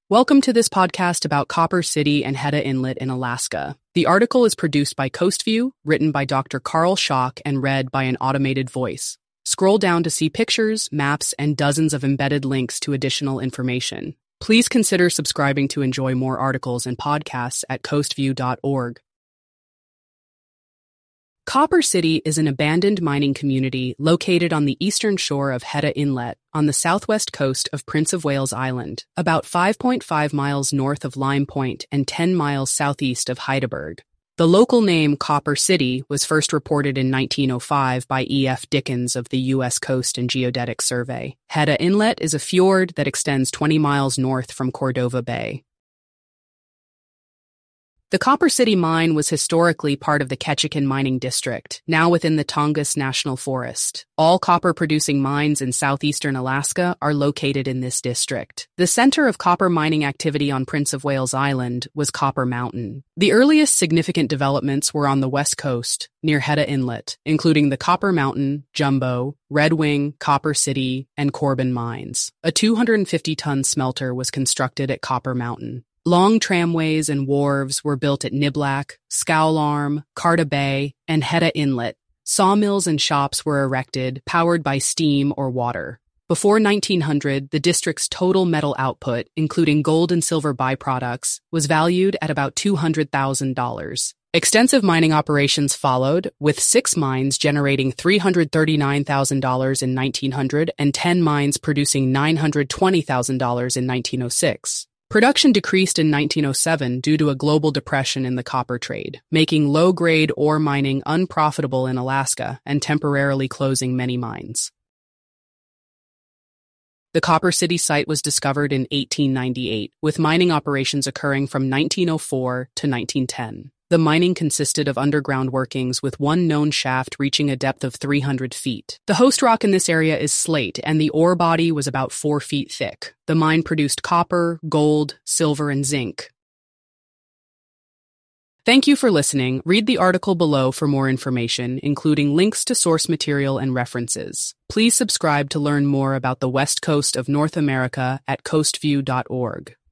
Welcome to this podcast about Copper City and Hedda Inlet in Alaska. The article is produced by Coastview, written by Dr. Carl Schock, and read by an automated voice. Scroll down to see pictures, maps, and dozens of embedded links to additional information. Please consider subscribing to enjoy more articles and podcasts at coastview.org. Copper City is an abandoned mining community located on the eastern shore of Hedda Inlet on the southwest coast of Prince of Wales Island, about 5.5 miles north of Lime Point and 10 miles southeast of Heidelberg. The local name Copper City was first reported in 1905 by E.F. Dickens of the U.S. Coast and Geodetic Survey. Hedda Inlet is a fjord that extends 20 miles north from Cordova Bay. The Copper City mine was historically part of the Ketchikan Mining District, now within the Tongass National Forest. All copper-producing mines in southeastern Alaska are located in this district. The center of copper mining activity on Prince of Wales Island was Copper Mountain. The earliest significant developments were on the west coast, near Hedda Inlet, including the Copper Mountain, Jumbo, Red Wing, Copper City, and Corbin mines. A 250-ton smelter was constructed at Copper Mountain. Long tramways and wharves were built at Niblack, Scowl Arm, Carta Bay, and Hedda Inlet. Sawmills and shops were erected, powered by steam or water. Before 1900, the district's total metal output, including gold and silver byproducts, was valued at about $200,000. Extensive mining operations followed, with 6 mines generating $339,000 in 1900 and 10 mines producing $920,000 in 1906. Production decreased in 1907 due to a global depression in the copper trade, making low-grade ore mining unprofitable in Alaska and temporarily closing many mines. The Copper City site was discovered in 1898, with mining operations occurring from 1904 to 1910. The mining consisted of underground workings with one known shaft reaching a depth of 300 feet. The host rock in this area is slate, and the ore body was about 4 feet thick. The mine produced copper, gold, silver, and zinc. Thank you for listening. Read the article below for more information, including links to source material and references. Please subscribe to learn more about the west coast of North America at coastview.org.